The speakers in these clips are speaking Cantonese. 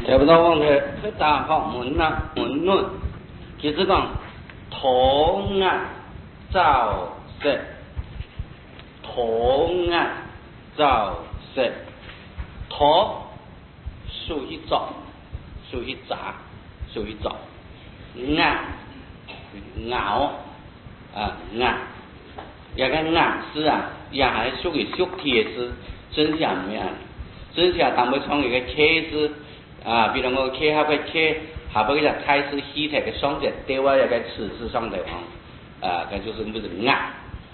差不多往去大学门论，其实讲土压造色，土压造色，土属于造，属于杂，属于造，压咬压，也个压是啊，也还属于属体的字，真相没啊，真相当不从一个切字。啊，比如我切下个切，下边个开始西台个双节，对外一个此字上的啊，这就是不是压，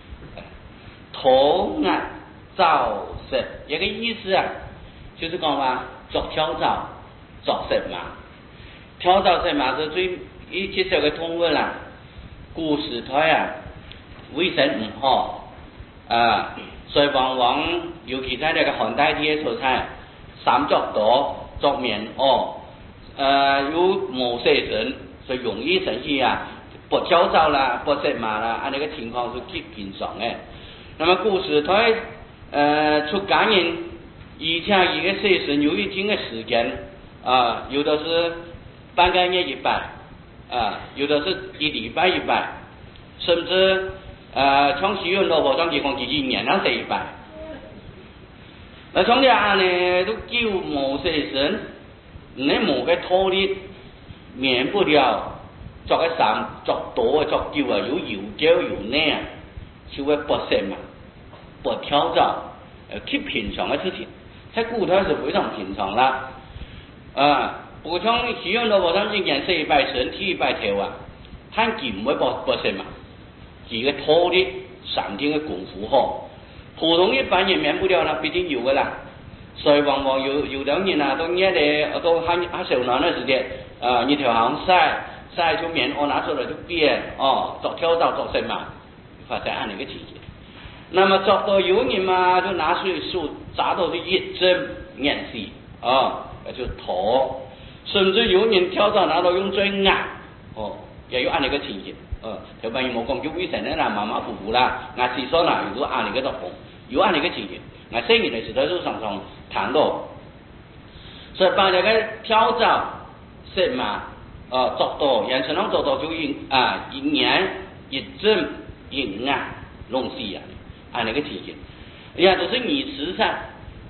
土压造色，一个意思啊，就是讲话作挑造作色嘛，挑造色嘛是最一接受个通文啦，古时代啊，卫生唔好啊，所以往往尤其在那个汉代啲素材，三作多。作棉有某些人所以容易生气啊，不焦躁啦，不色嘛啦，按那个情况是极平常的。那么故事他出感人，而且一个写生有一定的时间啊，有的是半个月一摆啊，有的是一礼拜一摆，甚至从许愿萝卜上提供几年上写一摆。那从俩呢，都叫某些人，你某个脱离免不了作个三作多作叫啊，有有焦有内啊，就会不适嘛，不挑战，去平常的事情，在古代是非常平常啦。不像许愿萝卜上今年是一摆身体一摆头啊，他唔会不适嘛，几个脱离3天的功夫好。普通一般人免不了啦，毕竟有个啦，所以往往有的人啊，都捏的都还受难的时间一条行晒出棉拿出来就变做挑造做什么，发生按那个情形。那么做到有人嘛，就拿水手砸到就一针眼细就头，甚至有人挑造拿到用最压也有按那个情形。条朋友冇讲叫卫生的啦，马马虎虎啦，我厕所啦，有按那个作风，有按那个情形，我生意的时候就常常谈到，所以把那个挑战什么做到，人生能做到就一年一整一按弄死啊，按那个情形，人家都是你慈善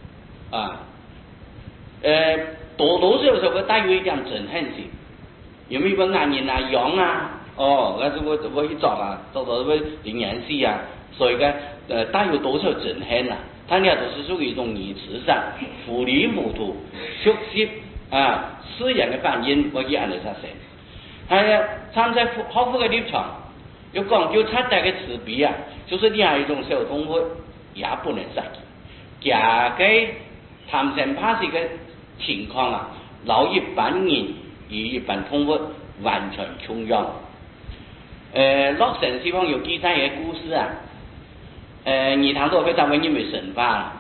多少时候带有一点憎恨性，有没有个男人啊羊啊？那是我去找嘛，找到个灵言系啊，所以带有多少憎恨啊？他俩都是属于一种逆慈善、糊里糊涂、熟悉私人的反应，我去按你啥事？站在好富的立场，要讲究差代的慈悲啊，就是另一种小动物也不能杀鸡，假给贪生怕死的情况啊，老一般人与一般动物完全穷样。洛神西方有记载一个故事啊，你谈到非常因为神话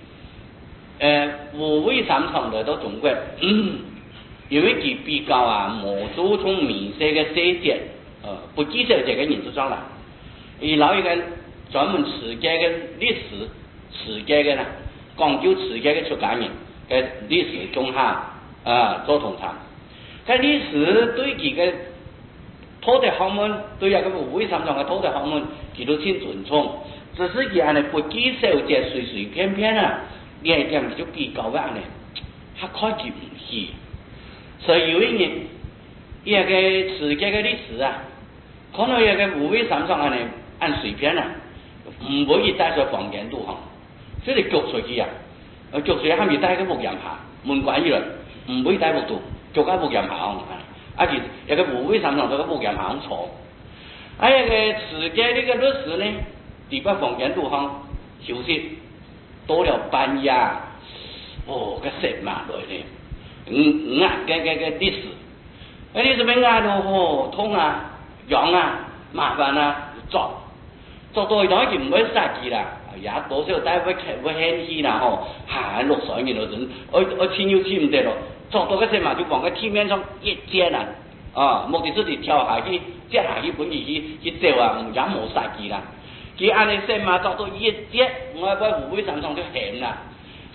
5位3场的到中国，因为佢比较冇注重民生的细节，不记受这个人之上来，而老一个专门持家的历史，持家的啦，讲究持家的出家人嘅历史中下做通谈，佢历史对佢嘅土地学问对那个5位3场的土地学问，佢都挺尊重，只是佢安尼不记受这随随便便啊，呢一点就比较嘅安尼，他看佢唔起，所以有一年，一个持家嘅历史啊，可能一个5位3场安尼按随便唔可以带上房间度所以脚出去脚水还没带个木岩下，门关起来，唔可以带木度，脚喺木岩下而一个5位3场都木岩下坐，一个持家呢个律师呢，伫个房间度休息，到了半夜，个石马来呢，压个历史，历史咩压到痛痒麻烦做到一段就唔会杀鸡啦，也多少带会掀起啦落水嘅嗰陣，我天要天唔得咯，做到嘅時嘛就往個天面上一接目的就是跳下去，接下去本意去走也冇殺雞啦，佢按你時嘛做到一接，我5位3場就險啦，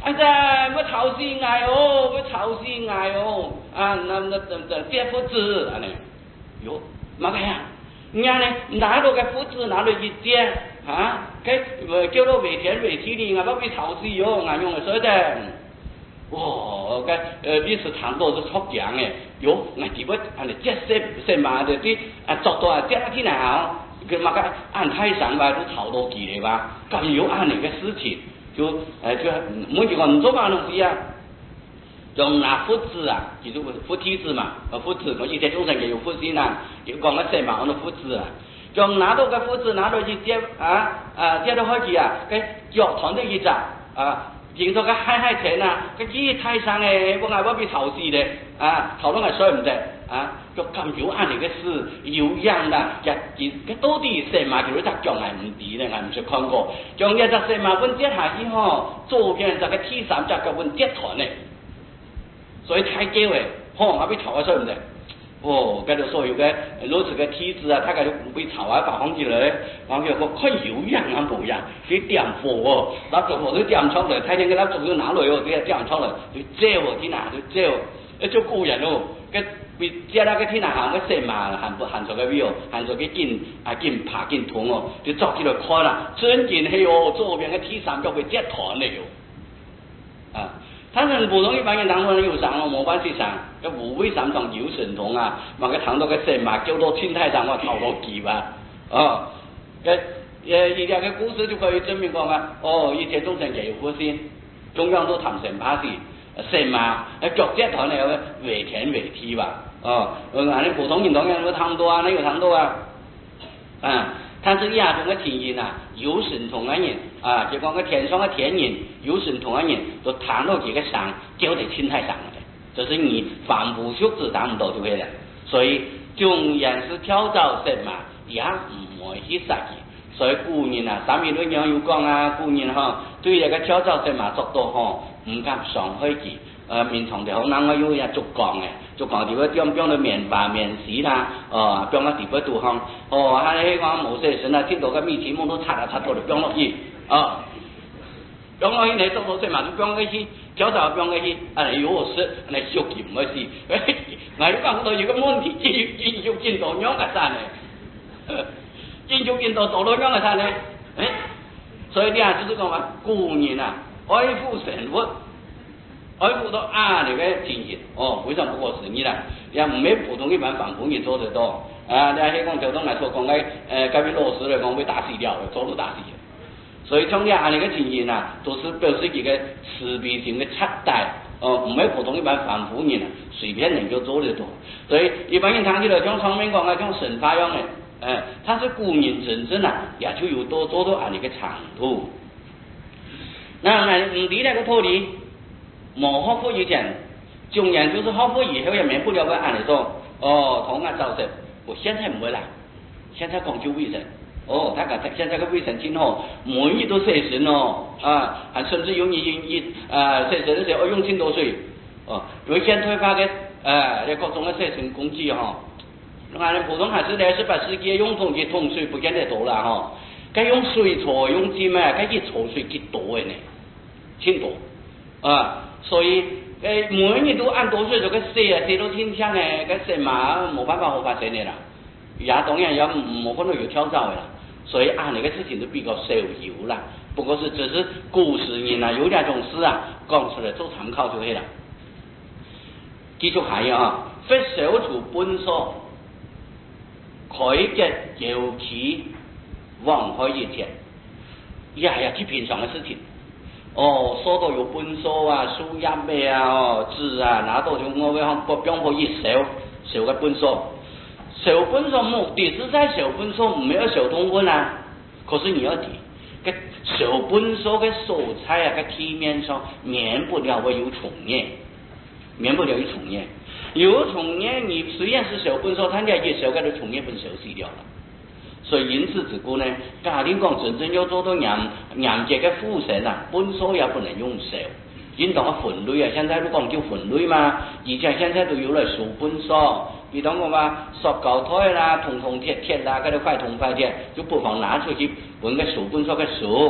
呀，要吵死爱哦，要吵死爱哦，啊，那这父子安尼，哟，嘛个呀？人家呢拿到个父子拿到一接啊，叫到尾田尾体里，我被吵死哟，俺用的说的。哦，历史长度是超强诶，哟，俺只不安尼这些嘛的啲作到这样天好，佢嘛个按太上吧都吵到几嚟吧，咁有按你个事情，就每一个唔做嘛东西啊，用拿父子啊，就是父体子嘛，父子我以前中神也有父亲啊，有讲个些嘛，我的父子啊。用拿到个父子拿到一接接到开始啊，个脚团的一只啊。見到個嗨錢啊，個衣太生誒，我被吵死的啊，吵到我睡唔得啊，就咁有按你個事有樣啦，個到底什麼叫做講係唔知咧，我唔識看過，將一隻什麼本接下去嗬，左邊就個 T3隻個本接團咧，所以太驚誒，我被吵到睡唔得。哦，跟住所有嘅攞住嘅梯子啊，他就被炒啊，發放起來，然後我看有樣啊冇樣，佢點火哦，那做火都點出來，睇見佢那做咗拿來哦，佢點出來，就借哦，天哪，就借哦，一做古人哦，佢被借那個天哪行個神嘛，行咗個位哦，行咗個劍爬劍桶哦，就作起來看啦，真見係哦，左邊嘅T3就會接團嚟哦，啊。他是普通一般人當然有上咯，冇辦法上，個無為三堂有神通啊，嘛個堂到個神嘛，叫到天太上我頭到幾啊，哦，一條個故事就可以證明講啊，哦，以前中神也有佛先，中央都談神巴士，神嘛，腳接團嚟個尾田尾體吧，哦，你普通人當然有談到啊，你有談到啊，啊。但是亞種嘅天人啊，有神通嘅人啊，就講個天上嘅天人有神通嘅人，都談到幾個上，叫得天太上嘅，就是你凡夫俗子達唔到就會啦。所以縱然是跳蚤神嘛，也唔會去殺佢。所以古人啊，三面論樣有講啊，古人嗬對一個跳蚤神嘛作到嗬唔敢傷害佢。面堂就好，嗱我有一竹講嘅。就講啲乜將到面白面屎啦，將到地不度行，他呢講冇些神啊，聽到個面前門都擦到嚟將落去，將落去你做到些嘛，就將嗰啲腳就將嗰啲，有我識，你小劍嗰時，我講到有個問題，見就見到樣嘅山咧，見就見到到樣嘅山咧，所以呢下就是講話古人啊，愛護神物。愛護到你嘅天人，非常不過思議啦，也唔係普通一般凡夫人做得到。你喺講交通來說講嘅，嗰邊老師嚟講會打死掉嘅，早都打死嘅。所以從你嘅天人啊，都是表示佢嘅慈悲心嘅徹底，唔係普通一般凡夫人啊，隨便人就做得到。所以一般人睇起來像上面講嘅，像神法樣嘅，他是古人真正啊，也就有多做到你嘅長度。那唔理那個道理。冇學佛以前，縱然就是學佛以後也免不了會按理說，同樣造成，我現在唔會啦，現在講究衛生，他講現在個衛生挺好，每日都洗身還甚至有你洗身的時候用挺多水，因為現在發嘅各種嘅洗身工具按普通還是28世紀用桶桶水不見得多啦該用水搓用紙咩，該一搓水幾多嘅呢，挺多所以每日都按多水就個洗到天香嘅，個洗嘛冇辦法好發生嘅啦，也當然也冇可能有跳蚤嘅啦，所以按呢個事情都比較少有啦。不過是只是古時人啊有兩種事啊講出來做參考就可以啦。繼續下啊，非小處本所，開結尤其往開一天，呀，係平常嘅事情。說到有本所啊、書入咩啊、字啊，拿到就我會講講過一小嘅本所。小本所目的是在小本所唔係小通分啊，可是你要睇個小本所嘅素材啊，個體面上免不了會有重業，免不了有重業。有重業，你雖然是小本所，但係也小嘅重業本消失掉了。所以因此之故呢，假定講真正要做到嚴格嘅副神啊，本所也不能用少。因當個分類啊，現在都講叫分類嘛，而且現在都有嚟數本所，比當我話塑膠台啦、銅鐵啦，嗰啲塊銅塊鐵，就不妨拿出去揾個數本所嘅數，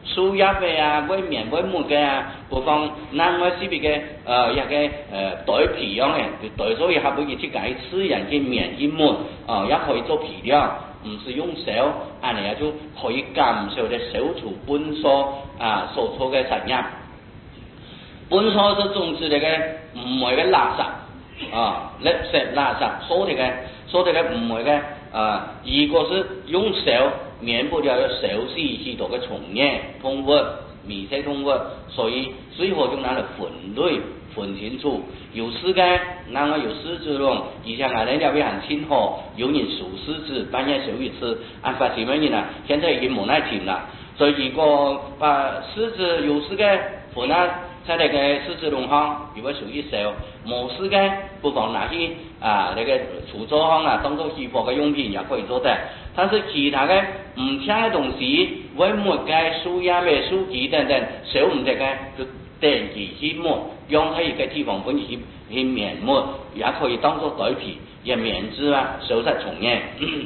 树叶的啊，买面买木嘅啊，不妨南外西边嘅一个袋皮样嘅，就袋咗一下，每日去解吃人嘅面一木也可以做皮料，唔是用手，安尼也就可以减少嘅小除本所所做嘅实验。本所是种植嚟嘅唔係嘅垃圾垃圾所嚟嘅唔係嘅如果是用手免不了要手洗许多嘅虫叶、动物、微生动物，所以最好就拿嚟分清楚。有时间，那我有狮子龙，以前俺那边很清楚，有人属狮子，半夜守一次，按发什么人啊？现在已经冇那停了，所以如果把狮子有时间分啊，在那个狮子龙行，如果属于手，冇时间不妨拿去那个厨作行当做衣服嘅用品也可以做的。但是其他嘅唔听嘅东西，为木嘅、树叶嘅、树枝等等，少唔得嘅就定期去抹，用喺一个地方本去面膜，也可以当做袋皮，也免治手杀虫嘅。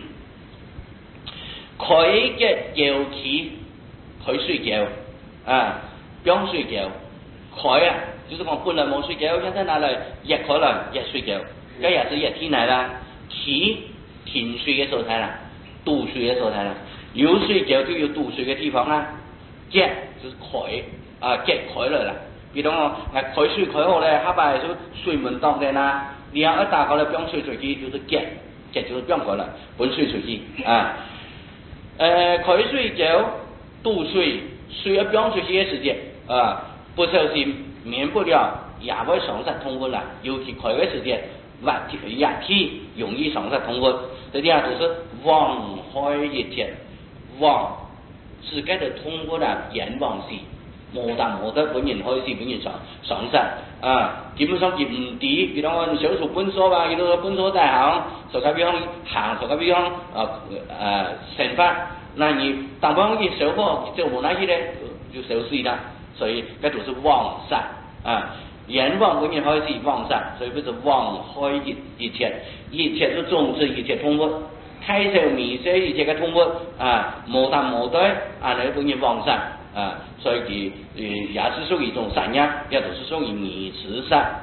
佢嘅药器，佢睡觉不用睡觉，佢就是讲本来冇睡觉，现在拿来热佢啦，热睡觉，这也是热天嚟啦，停睡嘅所在啦。度水嘅所在啦，有睡觉就有度水嘅地方啦，结就是開結開來啦。比如講開水開好咧，下擺就水門當嘅啦，然後一打開咧，不用水水機就是結就是不用開啦，本水水機開水就度水，水不用水機嘅時間不小心免不了也會喪失通過啦，尤其開嘅時間熱天容易喪失通過。這啲就是往開一天，往自己的通過啦，眼往事，冇得本人開始本人喪失基本上佢唔抵，比如講小數本所有到本所大行，所嘅地方行，所嘅地方成法，那你當幫一小貨就冇那些咧，就消失啦，所以這都是往散眼望本人開始往散，所以不是往開一切，一切都種植，一切通過。太少微小一切嘅通過冇淡冇對你本人往散所以佢也是屬於一種散養，也都是屬於迷食散。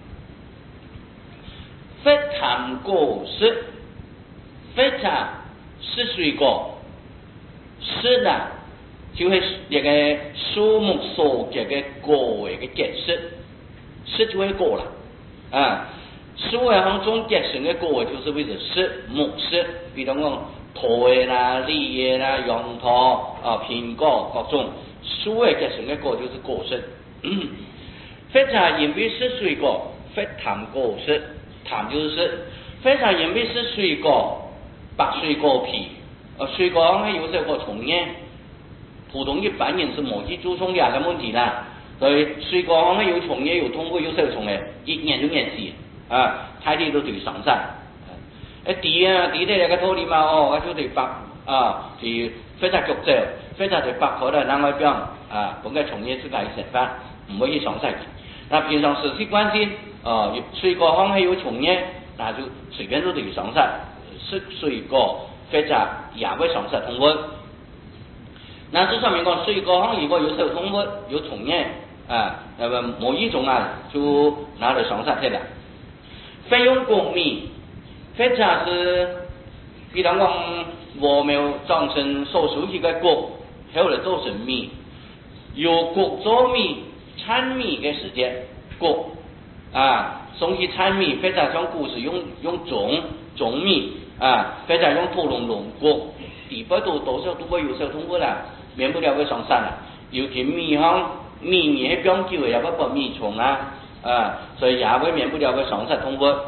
非談果實，非常是水果，實呢就是一個樹木所結嘅果嘅結實，實就係果啦樹嘅行中結成嘅果就是為咗實木實，比如講桃啦、梨嘅啦、楊桃蘋果各種樹嘅結成嘅果就是果實。非常因為是水果，非談果實，談就是實。非常因為是水果，白水果皮水果行有時候蟲嘅，普通一般人是冇去注重這個問題啦。所以水果行有蟲嘅，有通過有時候蟲嘅，一年就年死。太啲都對喪失。地咧有個土地嘛，我就對白是非常局勢，非常對白開啦，南外邊本個從業資格食法，唔可以喪失。那平常時時關心水果行係有從業，那就隨便都對喪失。水果非常也會喪失通過。那這上面講水果行如果有受通過有從業那麼某一種就拿來喪失去了。非用果米，非常是，比如講禾苗長成所熟悉嘅果，後來做成米，由果做米、產米嘅時間果送去產米，非常像古時用種米非常用土龍果，地不都多少都會有時候通過啦，免不了會喪失啦。尤其米行米係講究嘅，也不米蟲所以也會免不了會喪失通過。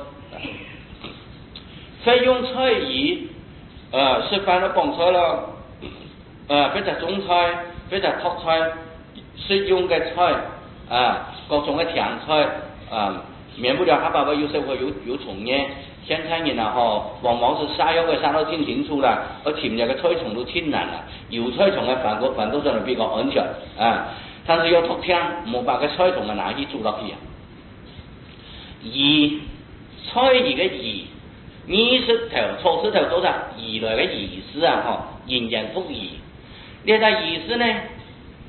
非用菜葉食飯都幫菜咯非常中菜，非常托菜，食用嘅菜各種嘅甜菜免不了下巴會有時候有蟲嘅。現在人往往是殺藥嘅殺到挺清楚啦，而潛入嘅菜蟲都挺難啦，有菜蟲嘅反倒上嚟比較安全但是要托聽冇把個菜蟲嘅拿去煮落去宜菜葉嘅宜，意識頭錯石頭都係宜來嘅意思營養福宜。呢個意思呢，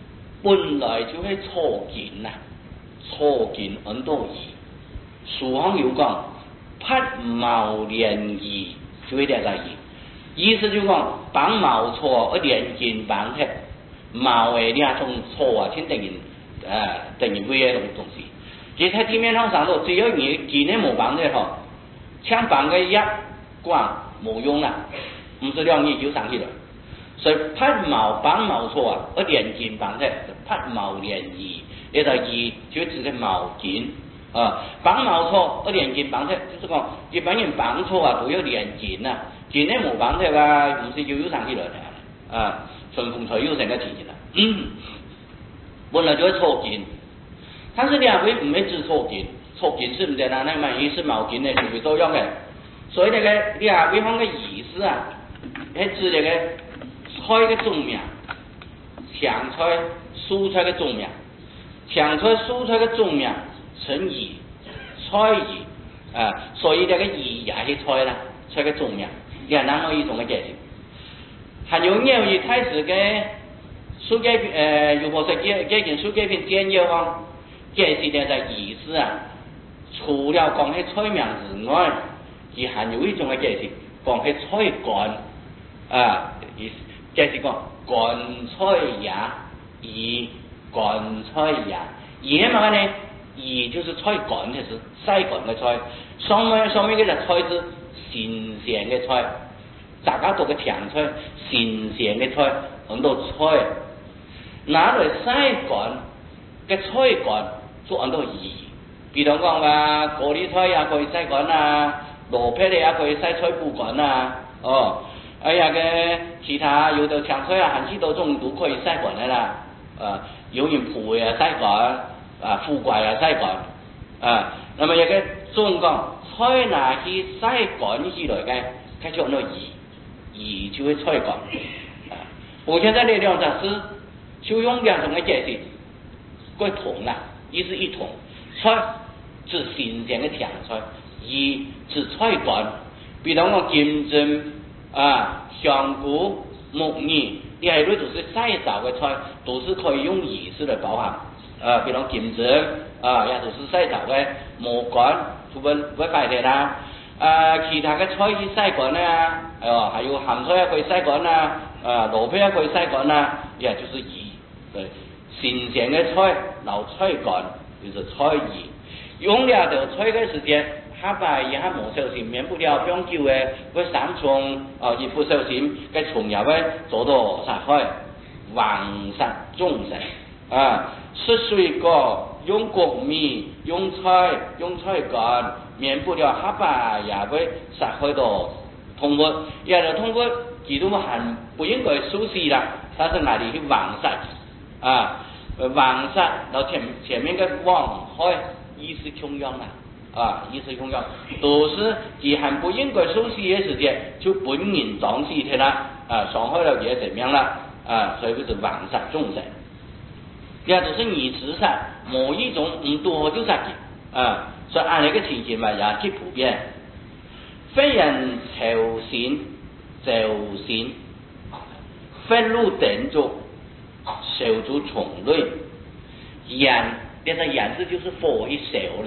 本来就係初見啊，初見很多義。俗行有講，拔毛連義，就一點在義。意思就講，綁毛錯，一連肩綁貼，毛嘅兩種錯啊，先等於會嘅東西。其實地面上都只要你肩嘅冇綁貼嗬，槍綁嘅一關冇用啦，唔是兩義就上去了。所以拔毛綁毛錯啊，一連肩綁貼，拔毛連義，呢個義就指嘅毛肩。綁毛錯，一連肩綁貼，就是講一般人綁錯啊，都要連肩啊，肩咧冇綁貼啊，唔是就有上去了啊，順風吹又成個情形啦。本來就係錯肩，但是兩位唔係指錯肩，錯肩是唔得啦，那麼也是毛肩嘅就會作用嘅，所以那個兩位方嘅意思啊，係指那個菜嘅種名，強菜、蔬菜嘅種名，強菜、蔬菜嘅種名。成義、菜義所以呢個義也係菜啦，菜嘅種名，也係那麼一種嘅解釋。還有nhiều義開始嘅書記如果是這件書記篇簡要講，解釋呢就意思啊，除了講係菜名之外，而還有一種嘅解釋，講係菜乾解釋講乾菜也，義乾菜也，義係乜呢？義就是菜乾，就是曬乾嘅菜，上面嗰隻菜是新鮮嘅菜，大家讀嘅甜菜，新鮮嘅菜，很多菜，拿嚟曬乾嘅菜乾做很多義，比如講話高麗菜也可以曬乾啊，蘿蔔也可以曬菜脯乾啊，嘅其他有的甜菜啊，很許多種都可以曬乾嘅啦，有人蒲嘅曬乾。富貴啊，曬乾那麼一個中講菜拿去曬乾起來嘅，佢就那義就會菜乾我現在呢兩種是就用兩種嘅解釋，歸同啦，意思一同，菜是新鮮嘅甜菜，義是菜乾，比如講金針香菇、木耳，呢係類都是曬造嘅菜，都是可以用義字嚟包含。比如金針也都是曬造嘅，蘑乾就會擺嚟啦。其他嘅菜去曬乾啊，還有鹹菜也可以曬乾啊，蘿蔔也可以曬乾啊，也就是義。新鮮嘅菜撈菜乾就是菜義。用了條菜嘅時間，下擺也係冇小心，免不了不用久嘅，會生蟲，一不小心嘅蟲也會做到殺害，橫殺眾生。吃水果用谷米用菜乾，免不了下巴也會殺害到動物，有的動物佢都還不應該熟悉啦，但是那裡去橫殺橫殺到前面嘅往害意識窮樣啦，意識窮樣都是佢還不應該熟悉嘅時間就本人撞死佢啦，傷害了佢怎麼樣啦，所以就是橫殺眾生。呢都是義詞上某一種唔多就殺嘅，所以按呢個情形嘛也極普遍。非人朝鮮就鮮，非路等族受足蟲類，人呢個人字就是火一手啦，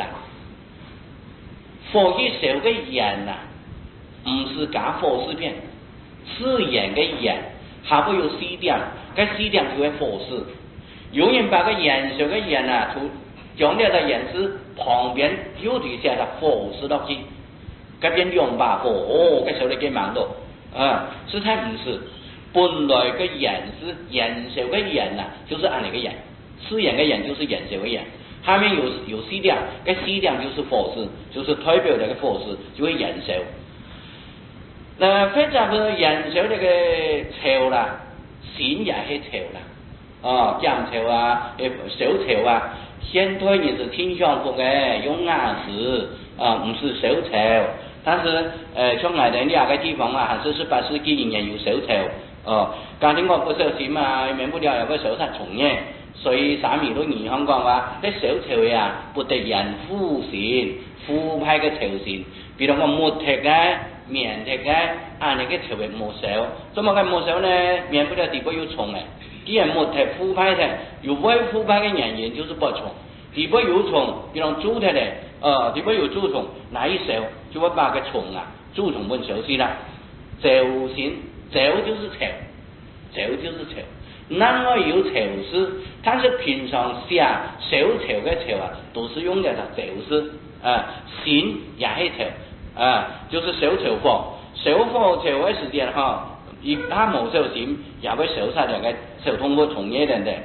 火一手嘅人啊，唔是假火字邊，是人嘅人，下邊有四點，嗰四點就係火字。有人把個顏色嘅顏啊，將呢個顏字旁邊又對寫咗火字落去，嗰邊兩把火，嗰時候你幾忙到，實在唔是，本來個顏字顏色嘅顏啊，就是按你個顏，是人嘅顏就是顏色嘅顏，下面有四點，嗰四點就是火字，就是代表這個火字，就係顏色。那非常嘅顏色呢個潮啦，鮮也係潮啦。醬潮啊，小潮啊，現在也是挺相同嘅，用亞字唔是小潮，但是像我哋呢個地方啊，還是18世紀仍然有小潮，家庭我不小心啊，免不了有個小殺蟲嘅，所以三面都影響講話，啲小潮啊，不得人腐蝕，腐敗嘅潮線，比如講木鐵嘅、棉鐵嘅，按你嘅潮域冇少，咁我嘅冇少呢，免不了地方有蟲嘅。 既然木头腐败的，有未腐败的原因就是不虫，地不有虫，比如蛀它的，地不有蛀虫，那一烧就会把个虫啊，蛀虫本消失了。潮先，潮就是潮，潮就是潮。那么有潮湿，但是平常下小潮的潮啊，都是用的是潮湿咸也是潮就是小潮火，小火潮的时间哈，它冇烧咸，也会烧晒两个小通过从业人的。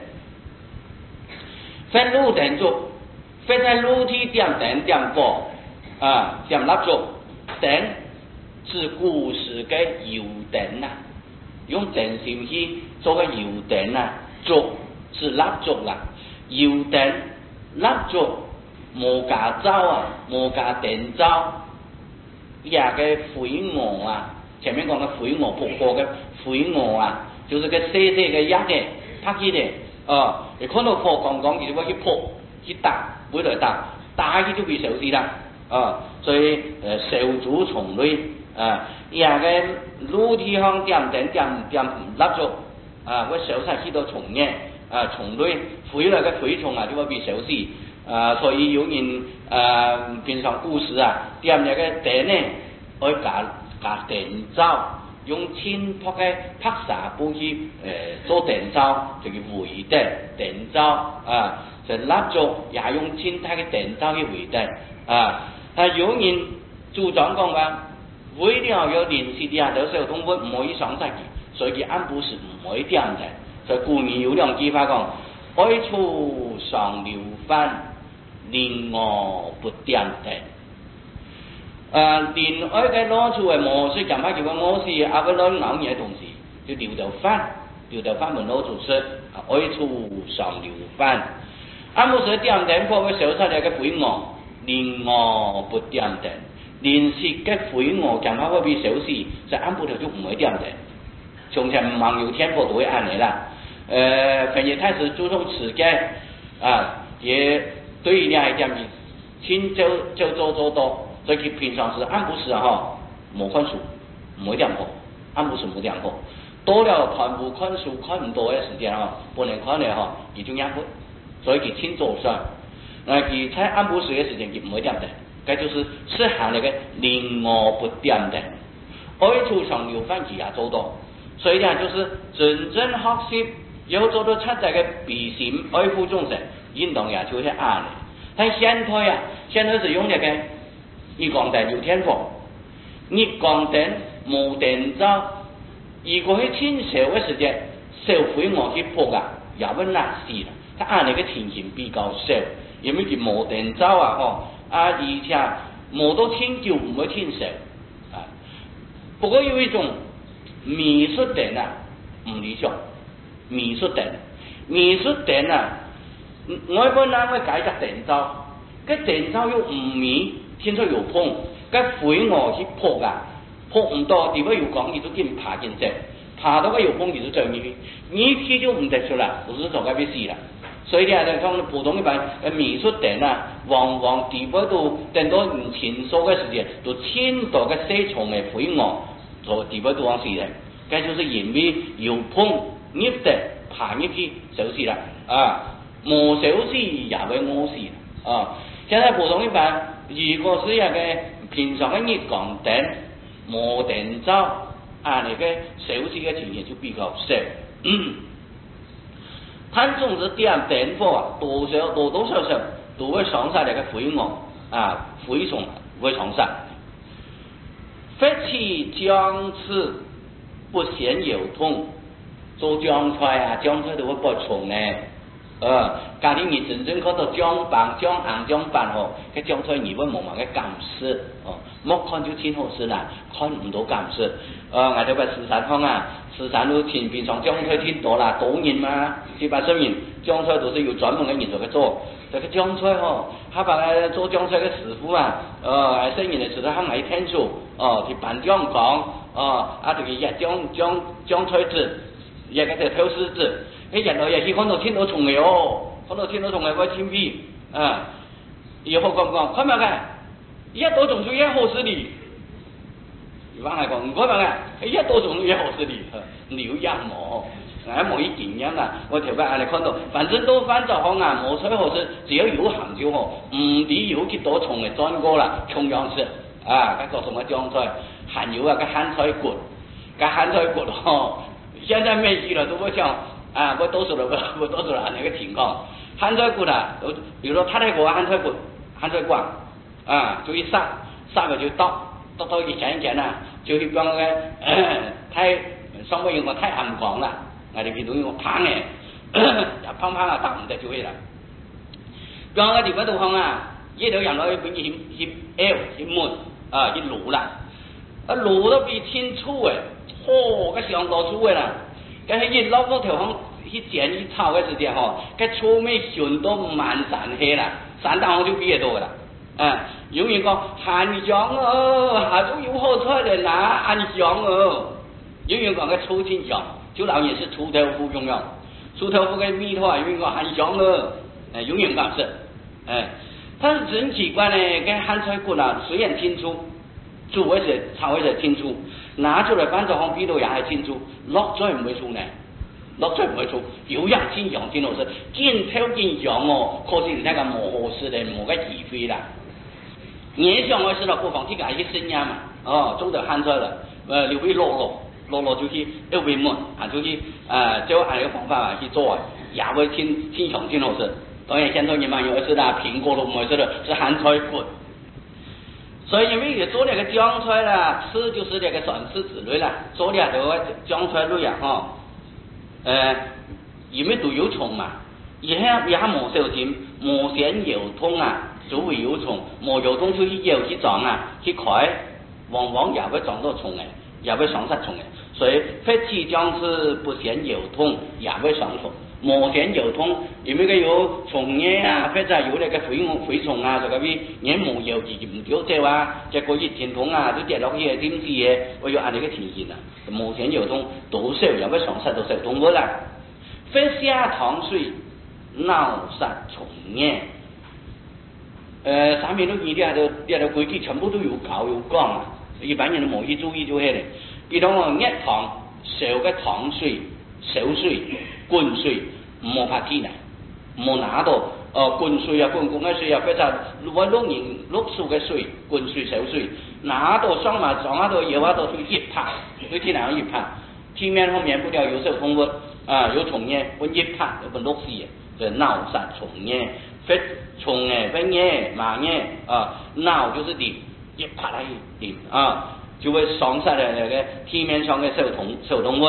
发路电烛，发在路梯点灯点火点蜡烛，灯是古时的油灯用电线去做个油灯烛是蜡烛啦，油灯蜡烛冇加灶冇加电灶，也个灰蛾前面讲的灰蛾扑火的灰蛾就是个细细个压的拍起的你看到火刚刚就会去扑去打，每来打起就被烧死啦所以烧烛虫类也个路梯上点灯点蜡烛会烧晒许多虫嘅虫类，飞来个飞虫就会被烧死所以有人平常古时点那个灯呢，爱加电灶，用铅扑嘅拍砂布去做电灶，就叫回灯电灶就蜡烛也用铅太嘅电灶去回灯有人主张讲为了要联系的都是通过唔可以上晒去，所以佢按不是唔可以点的。所以古语有两句话讲：爱出上流饭，另我不点灯。另外嘅攞出嘅模式，咁叫個模式，會攞咬嘢同時，就留到飯門攞出食，愛出上流飯。按不是點燈火會燒出嚟嘅灰蛾，另我不點燈。連食嘅灰蛾咁會被燒死，就按不頭就唔會點燈。從前網友天火都會按嚟啦。反正開始注重吃嘅也對於你係點嘅，先就做多。所以佢平常時按不時冇看書，唔會點火，按不時冇點火。多了看不看書看唔到嘅時間不能看咧已經壓迫，所以佢先做上。佢在按不時嘅時間佢唔會點燈，這就是適合那個令我不點燈。愛出上流飯佢也做到，所以呢就是真正學習要做到出嚟嘅必心愛護眾生，應當也就是按嘅。但現在是用那個日光燈有天火，日光燈冇電灶，如果喺天燒嘅時間，燒灰蛾去撲也會難死啦。他按那個情形比較少，因為佢冇電灶而且冇到天久唔會天燒不過有一種米術燈唔理想，米術燈我一般人會解隻電灶，個電灶又唔密。天出有碰，cái灰蛾去撲撲唔到，地方有講，你都見爬進去，爬到個有碰你就走入去，你去就唔得出啦，不是做個必死啦。所以呢，像普通一般美術燈往往地方都等到唔清楚嘅時間，都千多個細蟲嘅灰蛾，做地方都往死嘅，這就是因為有碰入得爬入去就死啦冇小死也會餓死現在普通一般。如果是一個平常嘅日光燈冇電灶那個燒死嘅情形就比較少但總之點燈火多多少少都會傷殺那個灰蛾灰蟲會傷殺。發起薑刺不嫌有痛，做薑菜薑菜都會不蟲呢家庭你真正看到薑棒、薑紅、薑板cái薑菜你會冇乜嘅感受莫看就挺好吃啦，看唔到感受我哋個四川方四川都前邊上薑菜挺多啦，多人嘛，780人薑菜都是有專門嘅人做嘅做，這個薑菜他把做薑菜嘅師傅生人嚟食得很沒天數去拌薑講這個薑菜汁，一個就透絲汁。人類又去看到天到蟲嘅看到天到蟲嘅嗰天皮以後講看唔看一到蟲就一好事嚟，如果係講唔看唔看一到蟲就一好事嚟，你有樣冇俺冇一经验啦，我头摆俺哋看到，反正都翻就好啊，冇吹好事，只要有行就好，唔抵有幾多蟲嘅專過啦，同樣是啊，嗰個什麼醬菜，還有啊個鹹菜骨，個鹹菜骨哦，現在沒去了，都不像啊，我多數了那個情況，鹹菜骨啊，比如說他那個鹹菜骨，鹹菜骨啊，就一殺個就到一前啊，就去講個太。上面用個太暗講啦，我哋見到用棒嘅，又砰啊打唔得就去啦。講個地方度講啊，呢度人攞本去去門啊去爐啦，啊爐都比天粗嘅，個上多粗嘅啦，咁係一落嗰條巷去剪去炒嘅時間嗬，個粗尾全都滿山黑啦，山大巷就比較多噶啦，有人講韓香哦，下晝有好菜嚟拿韓香哦。有人講個粗青香，就老也是粗豆腐用用，粗豆腐跟米頭啊，有人講韓香哦，有人講是，但是真奇怪呢，跟鹹菜骨啊，雖然挺粗，煮嘅時炒嘅時挺粗，拿出來翻做紅皮豆也係挺粗，落咗唔會粗呢，落咗唔會粗，有樣挺香挺好食，見頭見香哦，可是你睇個冇好食咧，冇個機會啦，你想我食到不妨聽下啲聲音嘛，哦，做到鹹菜啦，你會落就去一回門，就去就按個方法去做，也會挺香挺好食。當然現在你們有吃的蘋果都唔會吃的，是鹹菜骨。所以因為做那個醬菜啦，吃就是那個酸吃之類啦，做那個醬菜類啊，因為都有蟲嘛，也冇小心，冇先油通啊，就會有蟲，冇油通就去油去撞啊，去開，往往也會撞到蟲嘅。也會傷殺蟲嘅，所以非起醬是不先油通，也會傷蟲。冇先油通，因為佢有蟲葉啊，或者有那個蛔蟲啊，就嗰啲你冇油自己唔掉隻啊，結果一天通啊，都跌落去點知嘅，我要按呢個情形啊。冇先油通，多少也會傷殺到小動物啦。非下糖水，鬧殺蟲葉。上面都呢啲規矩全部都有教有講啊。一般人都冇去注意就係咧，比如我熱糖少嘅糖水、小水、滾水唔好拍天啊，唔好拿到滾水啊、滾嘅水啊，或者我碌數嘅水、滾水、小水，拿到上馬撞到油啊，到去一拍，去天然一拍，天面上免不了有小動物啊，有蟲葉，我一拍有個碌死嘅，就鬧殺蟲葉，非蟲嘅、非葉、麻葉啊，鬧就是點。一拍來點啊，就會傷殺那個地面上嘅小動物，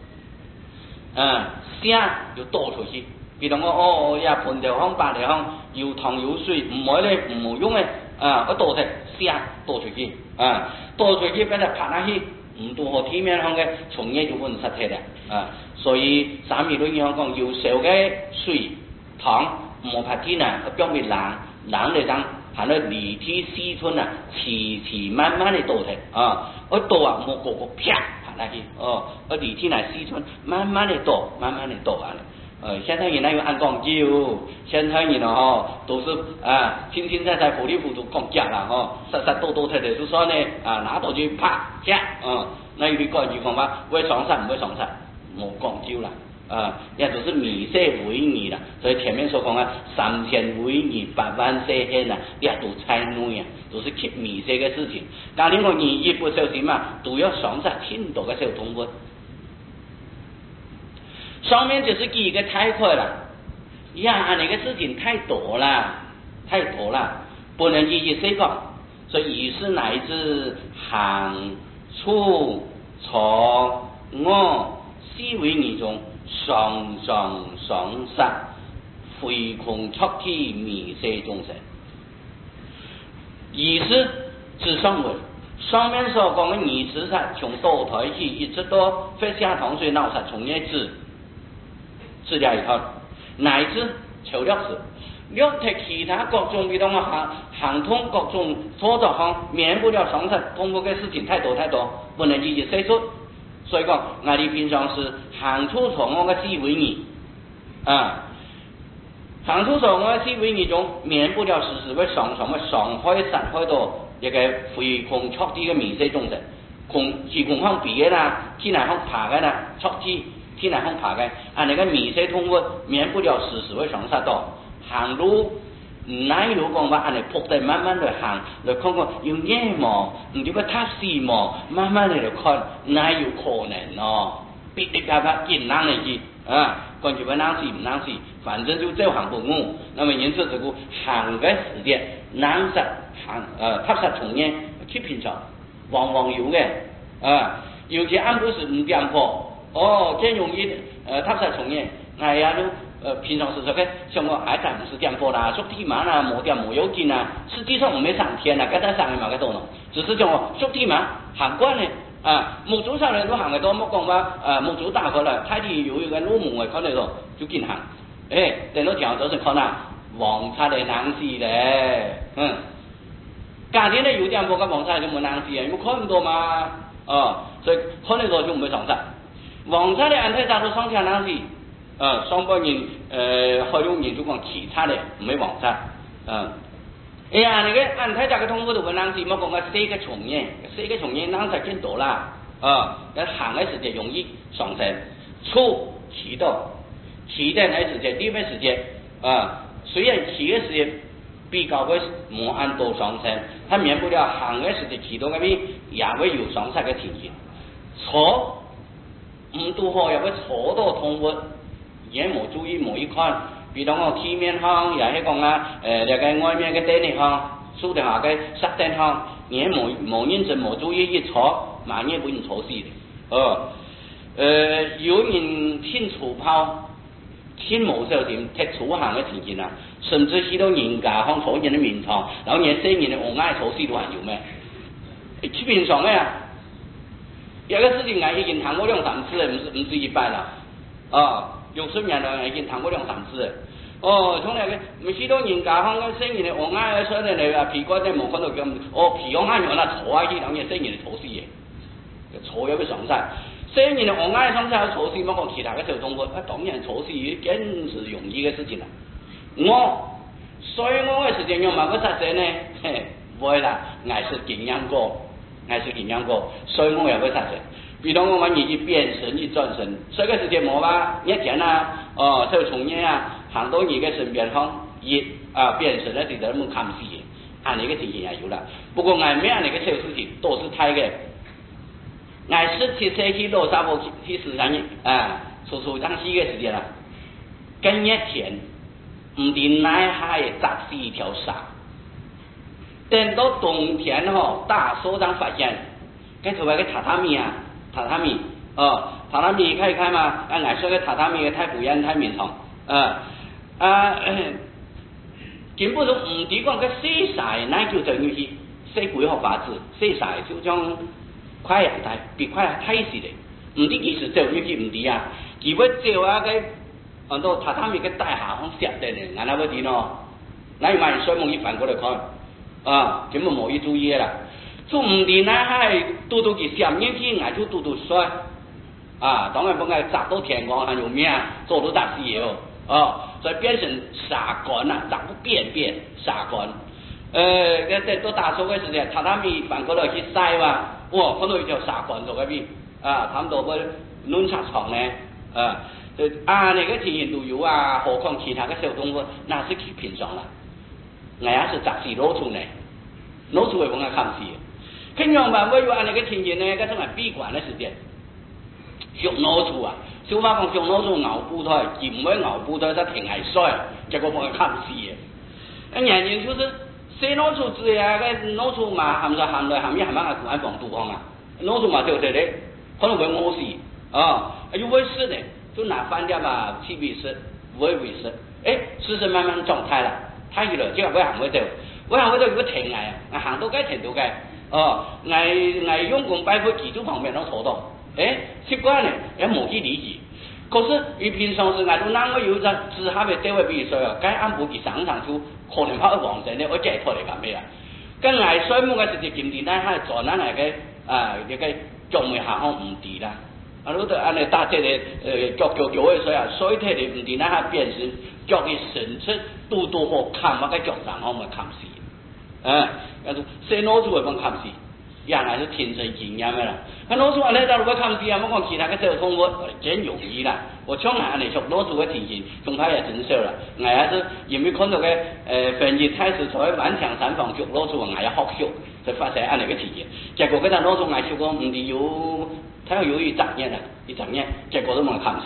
聲就多出去。比如我一盆條香、白條香，有糖有水，唔好用嘅我多隻聲多出去多出去俾佢拍下去，唔到河地面上嘅蟲葉就會殺體啦所以三味裏面講要少嘅水糖唔好拍天啊，個表面冷嚟等。行到離體絲春啊，遲慢慢地倒停我倒啊冇個啪拍下去離體嚟絲春，慢慢地倒現在人有按講究，現在人都是清清彩彩糊里糊塗講假啦實倒睇睇就說呢拿到就啪那有啲講究方法，會傷殺唔會傷殺，冇講究啦。也就是米色為義啦，所以前面所講啊，3000為義，8萬世獻啊，也都猜內啊，都是吸米色嘅事情。但係我你一不小心啊，都要傷殺挺多嘅小動物。上面就是幾個太快啦，那個事情太多啦，不能一一細講，所以於是乃至行、處、錯、我4為義中。雙殺，非空出體迷色眾生，意思指上文上面所講嘅二十殺，從墮胎起一直到非下糖水鬧殺蟲葉治療以後，乃至求了事，了脫其他各種比如行通各種操作上免不了傷殺動物嘅事情太多，不能一一細說。所以講，我哋平常是行出錯我嘅4為義行出錯我嘅4為義中，免不了時會傷害殺害到一個非空出體嘅迷色眾生，是空向別嘅啦，天然向爬嘅啦，出體天来风爬嘅，那个米色通过免不了时会上杀到行路。哪有讲话安尼扑地慢慢来行，来看看有嘢冇，唔就个塔斯冇，慢慢嚟来看，哪有可能哦？必须家把见人嚟去啊，关键不能死唔能死，反正就走行不误。那么因此这个行嘅时间，难实行踏实从严去平常，往往有嘅尤其按不是唔点破哦，更容易踏实从严，哎呀都。平常时说个，像我还在50点破啦，说地马啦，某点某有劲啊，实际上我们上天啦，跟他上面嘛个多咯，只是讲我说地马行惯呢木族上人都行得多，莫讲话木族大过了，太地有一个路木嘅，可能就进行，等到条就是可能王差的难事咧，家庭呢有点破个王差就冇难事啊，因为看唔到嘛，所以可能就唔会上山，王差的安泰咋都上天难事。双方人好用人就讲其他的唔系王差，哎呀，那个安泰家嘅通过度嘅人是莫讲个四个从业人才见到啦，行嘅时间容易上升，出启动嘅时间，呢边时间虽然起嘅时间比较嘅冇按多上升，它免不了行嘅时间启动嗰边也会有上升嘅情形，错唔都好也会错到通过。也冇注意某一款，比如讲体面行，也係講那個外面嘅電力行，樹底下嘅實電行，也冇認真冇注意一錯，萬一會錯死的。有人聽粗炮，聽冇小心，踢粗行嘅情形啊，甚至去到人家行坐人嘅面堂，然後人死人嘅我嗌錯死都還有咩？基本上咧，有個事情我已經談過2-3次，唔是一般啦，有10年了，已經談過2-3次。從那個唔許多人家行個生意咧，我嗌說咧你皮骨咧冇看到咁，皮我嗌用那坐下去，然後嘢生意坐死嘅，坐有個上晒。生意咧我嗌上晒坐死，乜講其他嘅小動物，當然坐死梗是容易嘅事情啦。所以我嘅時間用埋個實際呢，唔會啦，我是經驗過，所以我有個實際。比如我们一变神一转神，这个时间冇吧？一天就从业行到你嘅身边方变神咧，就在咁看事嘅，按你嘅情形也有啦。不過俺咩按你嘅小事情都是太嘅，俺17歲去落沙坡去市場處當時嘅時間啦，跟一天唔知哪下砸死一條鯊，等到冬天大所長發現，跟住話個榻榻米可以看嘛？俺說個榻榻米太不嚴太綿長，根本就唔知講個洗曬，那叫做去洗鬼學法子，洗曬就將快人太比快太死咧，唔知幾時走入去唔知啊，佢要走個到榻榻米個大下方攝定咧，俺那個點咯，那買人水夢一反過來看，根本冇去注意啦。就唔知那係嘟嘟佢攝入去，俺就嘟嘟水。當然不該砸到天光還有命，做到砸死嘢所以變成沙乾啦，砸不變沙乾。等到大數嘅時間，榻榻米反過來去曬嘛，看到一條沙乾在嗰邊，差唔多個暖茶床咧，那個情形都有何況其他嘅小動物，那是佢平常啦。我也是砸死攞出嚟，攞出嚟幫我看死。平常吧，我有那個情形呢，嗰種係閉關嘅時間。上攞處小花講上攞處牛布胎，而唔係牛布胎，它停係衰，結果幫佢看死嘅。人就是洗攞處之下嘅攞處嘛，含來含一含啊，還防毒方攞處嘛就這裡，可能會餓死又會死的，就拿飯店嘛，去餵食，唔會餵食，吃慢慢狀態啦，太熱了，即係會行會走如果停行到街停到街，我用功擺喺基礎旁邊都坐到。習慣呢也冇去理解，可是你平常時我都那麼有隻之下嘅這位比賽該按部佢上就可能跑去黃城咧，我解脫嚟幹咩跟我水母嘅時節檢定咧，係做咱嚟嘅呢個種類下項唔知啦，如果按你大隻嘅腳嘅水體你唔知咧係變成腳嘅神出多好看，我嘅腳上項咪看死，洗腦就會幫看死。 也係是天生經驗嘅啦。佢攞出話咧，就如果看字啊，冇講其他嘅小動物，真容易啦。我將來嚟學攞出嘅情形，恐怕也真少啦。我也是因為看到嘅翻譯太是在滿牆三房學攞出，我也學學，就發生安尼嘅情形。結果佢哋攞出我學過，唔係有，睇下有一10年啦，10年，結果都冇看字。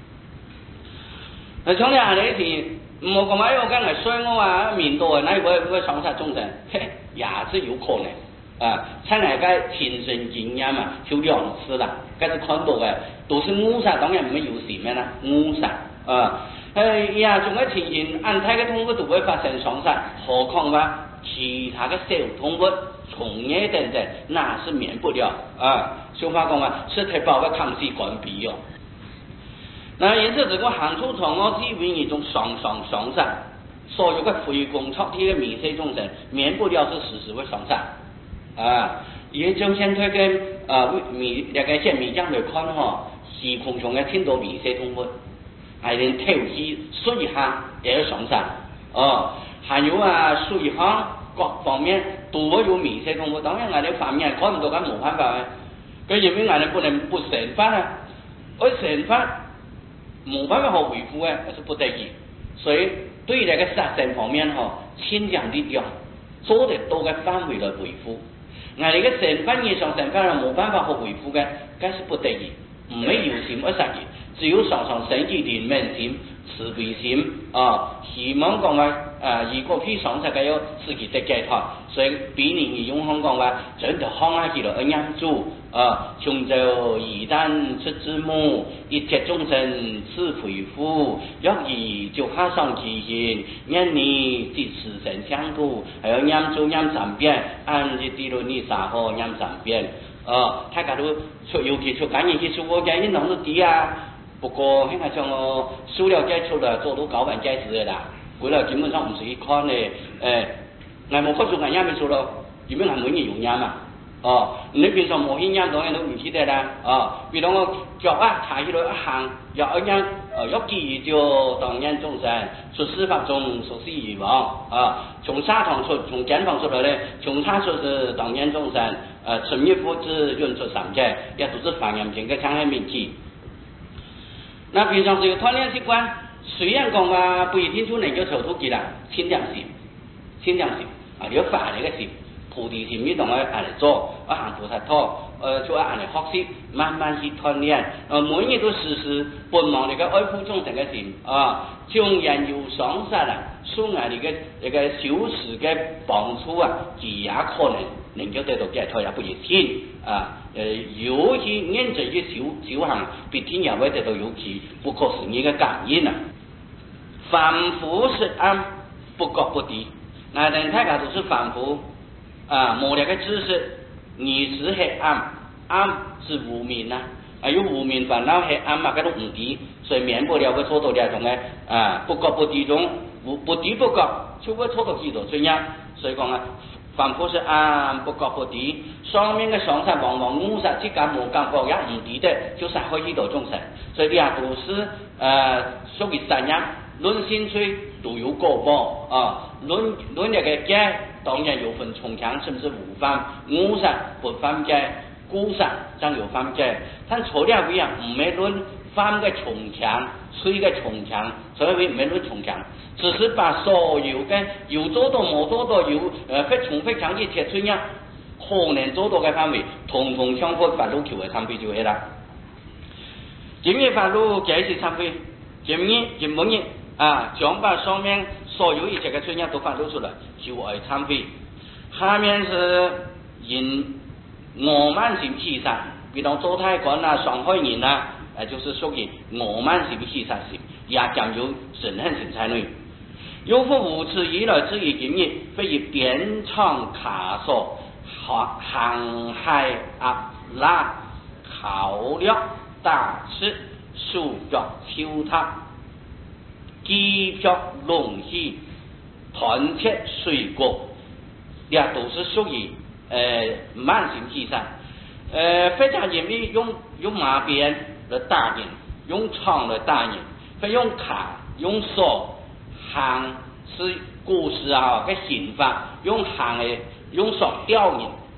嗱，從呢安尼是。唔好講話，我講係衰我話面多啊，那會喪殺眾生，嘿，也是有可能啊。睇嚟嘅親身經驗嘛，就2次啦，嗰啲看到嘅都是誤殺，當然唔係有事咩啦，誤殺啊。也仲嘅情形，安泰嘅動物都會發生喪殺，何況話其他嘅小動物、蟲嘢等等，那是免不了啊。小話講話，是太保嘅抗死關閉哦。那因此，這個行出蟲我只為一種雙殺，所有嘅非公錯體嘅迷死眾生，免不了是時會雙殺啊。也就現在嘅那個現迷將來看嗬，時空中嘅聽到迷死動物，係連頭絲水下也有雙殺哦，還有水下各方面都會有迷死動物。當然我哋方面看唔到，咁冇辦法嘅，佢因為我哋不能不成法啊，而成法。冇辦法好維護嘅，係不得已。所以對於呢個殺生方面盡量力量做得多嘅範圍來維護。我哋嘅成分以上成分係冇辦法好維護嘅，梗係不得已，唔係有心而殺嘅，只有常常生起憐憫心、慈悲心啊，希望講話如果佢喪殺嘅有自己的解脫，所以比你用香講話真係行下去了，養住窮就以丹出之母，一切眾生自恢復，若然就下上其心，因你即此生相度，還有養住養三遍，按日地路你撒好養三遍，大家都尤其出緊嘢去做我嘅運動都啲啊。不過，現在像我塑料街出來做到9萬街市嘅啦，佢啦基本上唔是一看咧，我冇發做人家咪做咯，因為我每年用人嘛，你平常冇去人當然都唔記得啦，比如我腳抬起來一行，有一人一記就當人眾生，出司法中受死而亡，從沙堂出，從監房出來咧，從他出是當人眾生，成業夫子運出三界，也都是犯嚴重嘅傷害命體。那平常是有鍛鍊習慣，雖然講話不一定就能夠抽出去啦，清涼心要發呢個心，菩提心呢同我嚟做，我行菩薩道，就嚟學習，慢慢去鍛鍊，每日都時奔忙呢個愛護眾生嘅心縱然有喪殺啦，受我哋嘅一個修持嘅幫助亦也可能夠得到解脫，也不一定尤其認真去修行，必定也會得到有其不可思議嘅感應啊！凡夫是暗，不覺不敵。那人大家都是凡夫冇呢個知識，你是黑暗，暗是無明有無明煩惱黑暗嗰都唔敵，所以免不了會錯到呢種嘅不覺不敵中，不敵不覺，就會錯到幾多罪業。所以講凡夫是暗，不覺不敵，上面嘅喪殺往往誤殺之間冇感覺也唔敵的，就殺害許多眾生。所以呢下都是屬於善業，論薪水都有果報論呢個戒當然有分從強，甚至無犯，誤殺不犯戒，故殺將有犯戒，但錯了一樣唔係論犯嘅從強，水嘅從強，所以唔係論從強。只是把所有嘅有做到冇做到有非從非強嘅鐵出呢，可能做到嘅範圍，統統相關法律條嘅參比就係啦。檢驗法律解釋參比，檢本業將把上面所有一切嘅出呢都發露出來，就係參比。下面是因我慢性氣殺，比如做太官傷害人就是屬於我慢性氣殺性，也將有神恨性才能。有復無此以來之於今日，非以鞭長卡索、航海壓拉、考略、大刺、數腳、秋塔、機票、龍氣、團鐵、水果，也都是屬於慢性氣殺。非常嚴厲，用馬鞭來打人，用槍來打人，非用卡、用手。行是故事嘅刑法，用手吊人，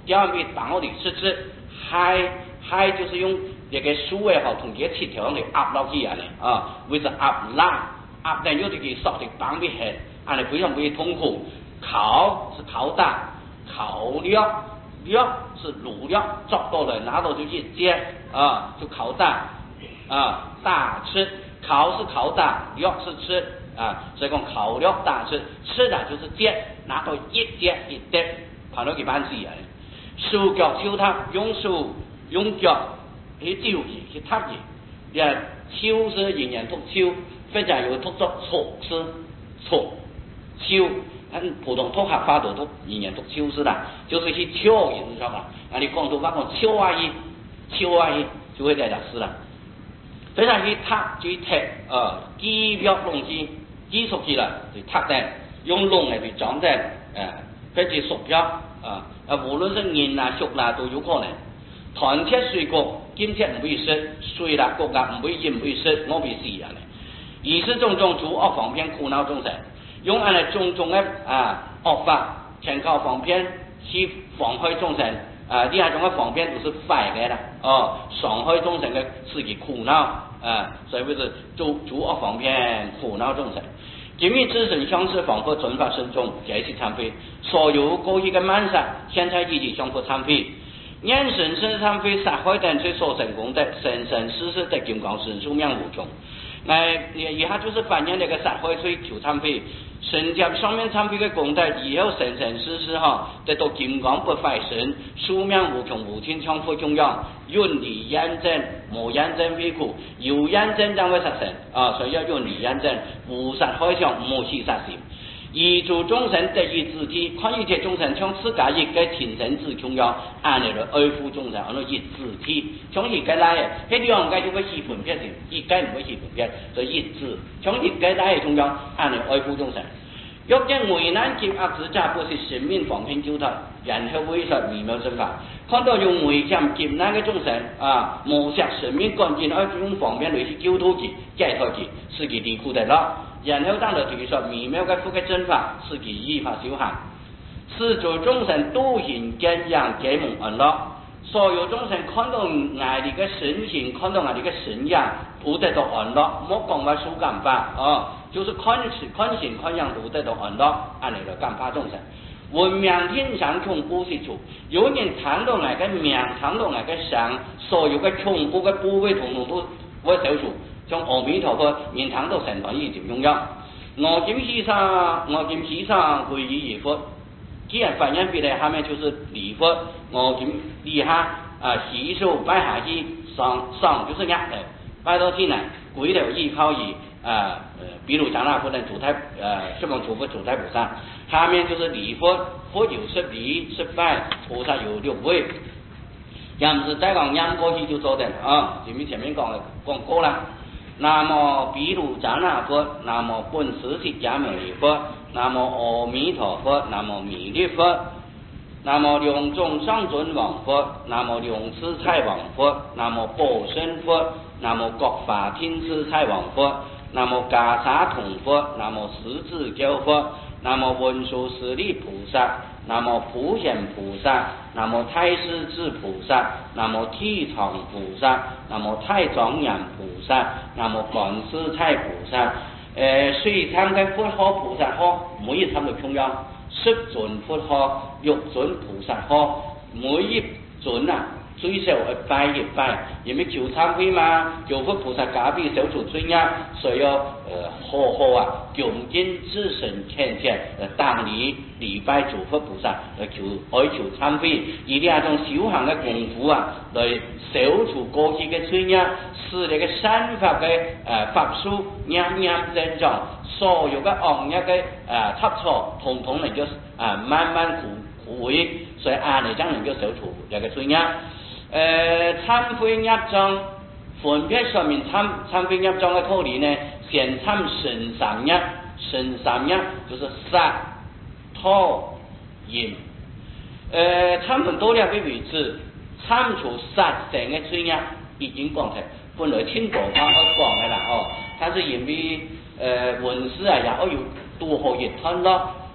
点为当我哋吃，嗨就是用那个树诶吼，同佢切条嚟压落去安尼啊，为咗压但有啲佢烧的当俾黑，安尼非常痛苦。烤是烤大，烤料是卤料，抓到了拿到就一煎啊，就烤大啊，大吃。烤是烤大，料是吃啊，所以讲烤料大吃，吃的就是煎，拿到一煎一碟，跑到佢班子啊。手脚抽他，用手用脚去揪去踢去，也抽是人人读抽，或者有读作戳是戳抽。按普通读客话都人人读抽是啦，就是去敲，你知道吗？啊，你广东话讲敲阿姨就会在讲是啦。非常去踢就踢鸡肉弄鸡熟去了就踢的，用笼来去装在或者熟票无论是人啦熟啦都有可能。团铁水果今天唔会食，水啦国家唔会饮唔会食，我会死啊！以是种种诸恶方便苦恼众生。用安尼种种的恶法，全靠方便去妨害众生呢下种的方便都是坏的啦伤害众生的自己苦恼所以就是诸恶方便苦恼众生。今日自身相似仿佛准法身中，这是忏悔。所有过去的慢杀，现在已经相互忏悔。眼神身忏悔，杀害等罪所成功的，生生世世的金刚神数量无穷。以下就是反映那个杀害罪求忏悔，身家上面忏悔的功德，以后生生世世得到金刚不坏神，数量无穷，无尽强富中央，愿力验证，无验证为苦，有验证将会杀神所以要愿力验证，无杀害相，无欺杀心。以诸众生得以自体，看一切众生像自家一个亲生子中央，按嚟爱护众生，按嚟以自体，像一个来嘅，迄两个就会起分别性，一个唔会起分别，所以一致，像一个来嘅中央，按嚟爱护众生。若见为难劫恶之者，不是生命方便救他，然后为实微妙正法，看到用危险劫难嘅众生无惜生命赶紧而用方便来去救脱佢、解脱佢，使佢离苦得乐。然后当了提说微妙嘅福嘅真法，是其依法修行，是做众生都行见样解蒙安乐。所有众生看到我哋嘅神性，看到我哋嘅神样，都得到安乐。莫讲话修感法就是看形看样都得到安乐，按嚟到感化众生。文明天上穷苦是处，有人谈到我嘅命，谈到我嘅相，所有嘅穷苦嘅部位，统统都会消除。像阿弥陀佛面谈到成团已经拥有，我今西上皈依而佛。既然反映别来，下面就是礼佛。我今礼下洗手拜下去，上就是压头，拜到天来，跪头依靠以比如讲那佛能主太什么主佛主太菩萨，下面就是礼佛，佛有十礼十拜，菩萨有6位。也唔是再讲念过去就做的前面讲过啦。南无毗卢遮那佛，南无本师释迦牟尼佛，南无阿弥陀佛，南无弥勒佛，南无龙种上尊王佛，南无龙慈彩王佛，南无报身佛，南无国法天慈彩王佛，南无迦沙童佛，南无十字教佛，南无文殊师利菩萨，南无普贤菩萨，南无太师智菩萨，南无地藏菩萨，南无太庄严菩萨，南无观世菜菩萨。水参嘅佛号菩萨号，每一参都重要。十尊佛号、6尊菩萨号，每一尊最少拜一拜，因为求忏悔嘛，求佛菩萨加被消除罪孽，所以要好好恭敬自身虔切当礼拜诸佛菩萨来求忏悔，以这种修行的功夫来消除过去的罪孽，使那个善法的法术念念增长，所有的恶业的差错，统统能够慢慢枯萎，所以你将能够消除这个罪孽。忏悔业障，分别说明忏悔业障的道理呢。先忏神三业，神三业就是杀、盗、淫。忏悔多两个位置，忏除杀生的罪业已经讲出，本来清国法而讲的啦但是因为文字也要有多好一吞咯，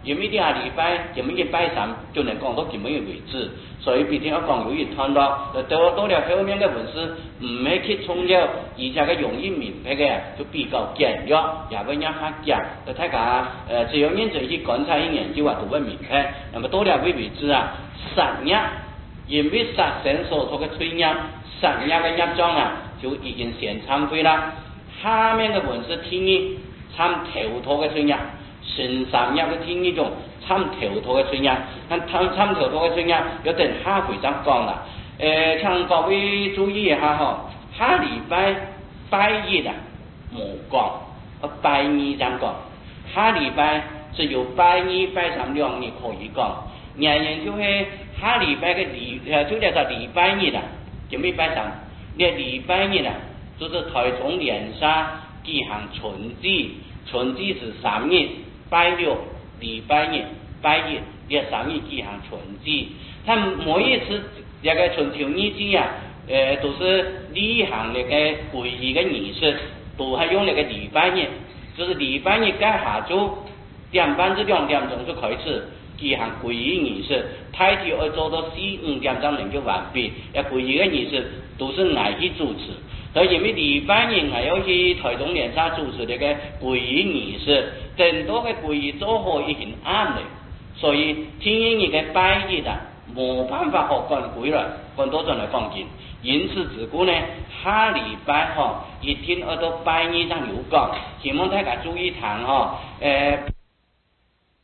因为下礼拜今日拜三就能讲到今日为止，所以必定要讲有一段落，多了后面嘅文字唔係去重要，而且嘅容易明白嘅就比較簡約，也會讓客講，大家只要認真去觀察去研究啊，都會明白。那麼多了嘅位置啊，實業因為實踐所做嘅專業，實業嘅業章啊，就已經先參會啦。下面嘅文字聽義參頭套嘅專業，新實業嘅聽義中參頭套嘅專業，但參頭套嘅專業有陣下回再講啦。請各位注意一下嗬，下禮拜一啊冇講，拜二先講。下禮拜只有拜二、拜三兩日可以講。原因就係下禮拜嘅就叫做禮拜日啦，就未拜三。呢禮拜日啊，就是台中連沙舉行春祭，春祭是3日，拜六、禮拜日、拜一，呢3日舉行春祭。他每一次這個春秋日祭啊，都是例行那個皈依嘅儀式，都係用那個禮拜日，就是禮拜日嘅下晝1點半至2點鐘就開始舉行皈依儀式，大體要做到4、5點鐘能夠完畢。皈依嘅儀式都是我去主持，所以因為禮拜日我要去台中連沙主持那個皈依儀式，整多嘅皈依做好已經啱嘞，所以聽日嘅拜日啊，冇辦法學趕鬼啦，趕多陣嚟放緊。因此自古呢，下禮拜一天到拜二才有講，希望大家注意聽